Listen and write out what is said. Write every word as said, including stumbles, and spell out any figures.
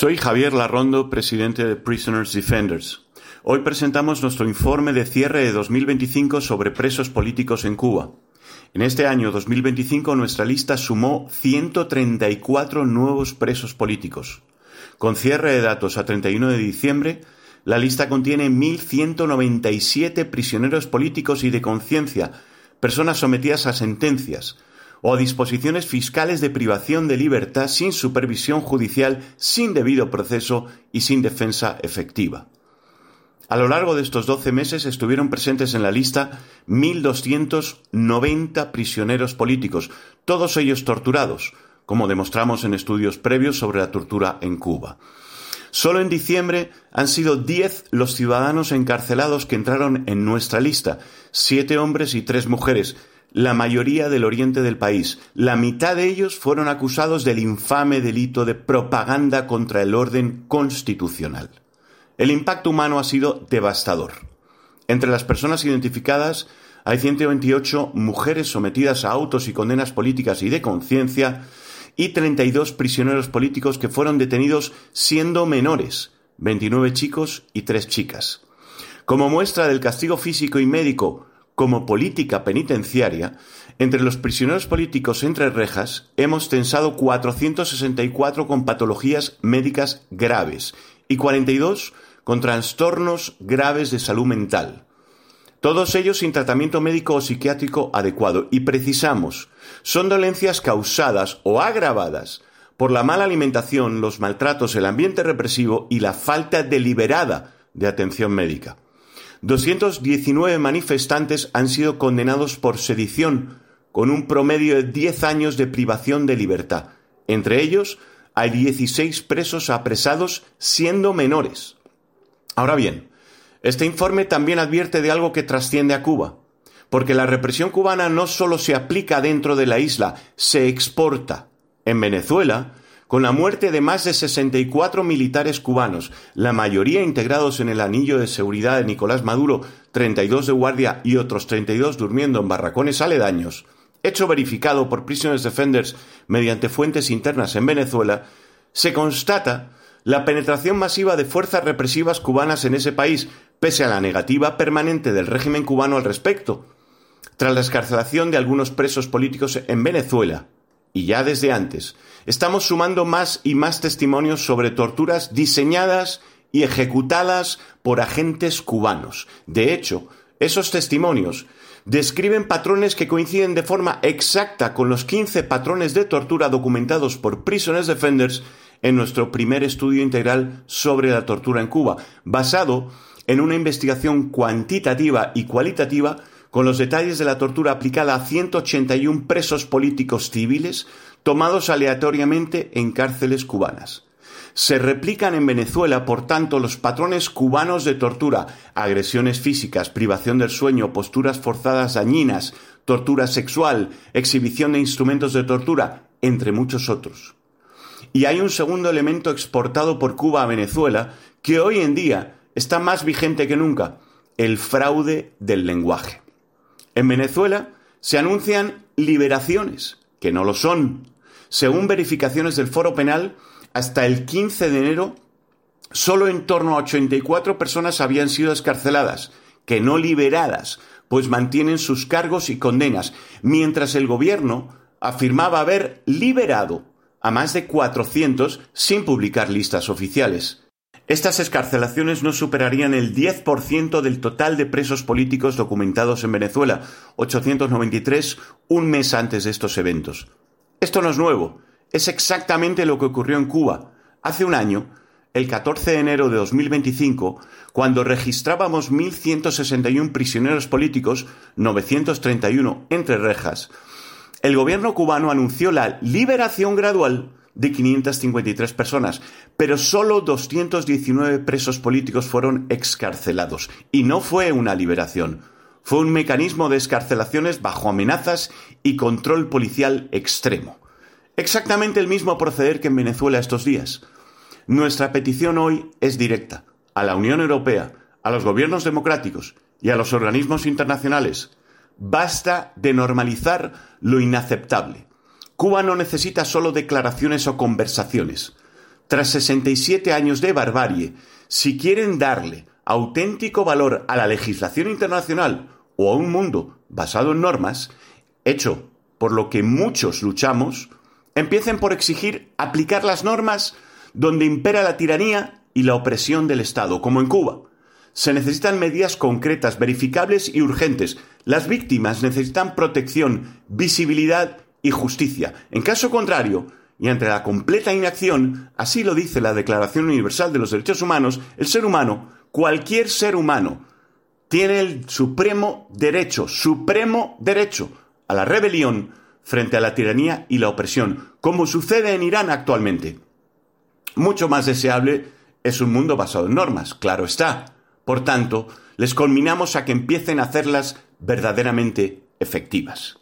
Soy Javier Larrondo, presidente de Prisoners Defenders. Hoy presentamos nuestro informe de cierre de dos mil veinticinco sobre presos políticos en Cuba. En este año dos mil veinticinco nuestra lista sumó ciento treinta y cuatro nuevos presos políticos. Con cierre de datos a treinta y uno de diciembre, la lista contiene mil ciento noventa y siete prisioneros políticos y de conciencia, personas sometidas a sentencias o a disposiciones fiscales de privación de libertad sin supervisión judicial, sin debido proceso y sin defensa efectiva. A lo largo de estos doce meses estuvieron presentes en la lista mil doscientos noventa prisioneros políticos, todos ellos torturados, como demostramos en estudios previos sobre la tortura en Cuba. Solo en diciembre han sido diez los ciudadanos encarcelados que entraron en nuestra lista, siete hombres y tres mujeres, la mayoría del oriente del país. La mitad de ellos fueron acusados del infame delito de propaganda contra el orden constitucional. El impacto humano ha sido devastador. Entre las personas identificadas hay ciento veintiocho mujeres sometidas a autos y condenas políticas y de conciencia y treinta y dos prisioneros políticos que fueron detenidos siendo menores, veintinueve chicos y tres chicas. Como muestra del castigo físico y médico como política penitenciaria, entre los prisioneros políticos entre rejas hemos censado cuatrocientos sesenta y cuatro con patologías médicas graves y cuarenta y dos con trastornos graves de salud mental. Todos ellos sin tratamiento médico o psiquiátrico adecuado, y precisamos, son dolencias causadas o agravadas por la mala alimentación, los maltratos, el ambiente represivo y la falta deliberada de atención médica. doscientos diecinueve manifestantes han sido condenados por sedición, con un promedio de diez años de privación de libertad. Entre ellos hay dieciséis presos apresados siendo menores. Ahora bien, este informe también advierte de algo que trasciende a Cuba, porque la represión cubana no solo se aplica dentro de la isla, se exporta. En Venezuela, con la muerte de más de sesenta y cuatro militares cubanos, la mayoría integrados en el anillo de seguridad de Nicolás Maduro, treinta y dos de guardia y otros treinta y dos durmiendo en barracones aledaños, hecho verificado por Prisoners Defenders mediante fuentes internas en Venezuela, se constata la penetración masiva de fuerzas represivas cubanas en ese país, pese a la negativa permanente del régimen cubano al respecto. Tras la excarcelación de algunos presos políticos en Venezuela, y ya desde antes, estamos sumando más y más testimonios sobre torturas diseñadas y ejecutadas por agentes cubanos. De hecho, esos testimonios describen patrones que coinciden de forma exacta con los quince patrones de tortura documentados por Prisoners Defenders en nuestro primer estudio integral sobre la tortura en Cuba, basado en una investigación cuantitativa y cualitativa con los detalles de la tortura aplicada a ciento ochenta y uno presos políticos civiles tomados aleatoriamente en cárceles cubanas. Se replican en Venezuela, por tanto, los patrones cubanos de tortura: agresiones físicas, privación del sueño, posturas forzadas dañinas, tortura sexual, exhibición de instrumentos de tortura, entre muchos otros. Y hay un segundo elemento exportado por Cuba a Venezuela que hoy en día está más vigente que nunca: el fraude del lenguaje. En Venezuela se anuncian liberaciones, que no lo son. Según verificaciones del Foro Penal, hasta el quince de enero, solo en torno a ochenta y cuatro personas habían sido excarceladas, que no liberadas, pues mantienen sus cargos y condenas, mientras el gobierno afirmaba haber liberado a más de cuatrocientos sin publicar listas oficiales. Estas excarcelaciones no superarían el diez por ciento del total de presos políticos documentados en Venezuela, ochocientos noventa y tres, un mes antes de estos eventos. Esto no es nuevo, es exactamente lo que ocurrió en Cuba. Hace un año, el catorce de enero de dos mil veinticinco, cuando registrábamos mil ciento sesenta y uno prisioneros políticos, novecientos treinta y uno entre rejas, el gobierno cubano anunció la liberación gradual de quinientas cincuenta y tres personas, pero solo doscientos diecinueve presos políticos fueron excarcelados. Y no fue una liberación, fue un mecanismo de excarcelaciones bajo amenazas y control policial extremo. Exactamente el mismo proceder que en Venezuela estos días. Nuestra petición hoy es directa a la Unión Europea, a los gobiernos democráticos y a los organismos internacionales. Basta de normalizar lo inaceptable. Cuba no necesita solo declaraciones o conversaciones. Tras sesenta y siete años de barbarie, si quieren darle auténtico valor a la legislación internacional o a un mundo basado en normas, hecho por lo que muchos luchamos, empiecen por exigir aplicar las normas donde impera la tiranía y la opresión del Estado, como en Cuba. Se necesitan medidas concretas, verificables y urgentes. Las víctimas necesitan protección, visibilidad y justicia. En caso contrario, y ante la completa inacción, así lo dice la Declaración Universal de los Derechos Humanos, el ser humano, cualquier ser humano, tiene el supremo derecho, supremo derecho a la rebelión frente a la tiranía y la opresión, como sucede en Irán actualmente. Mucho más deseable es un mundo basado en normas, claro está. Por tanto, les conminamos a que empiecen a hacerlas verdaderamente efectivas.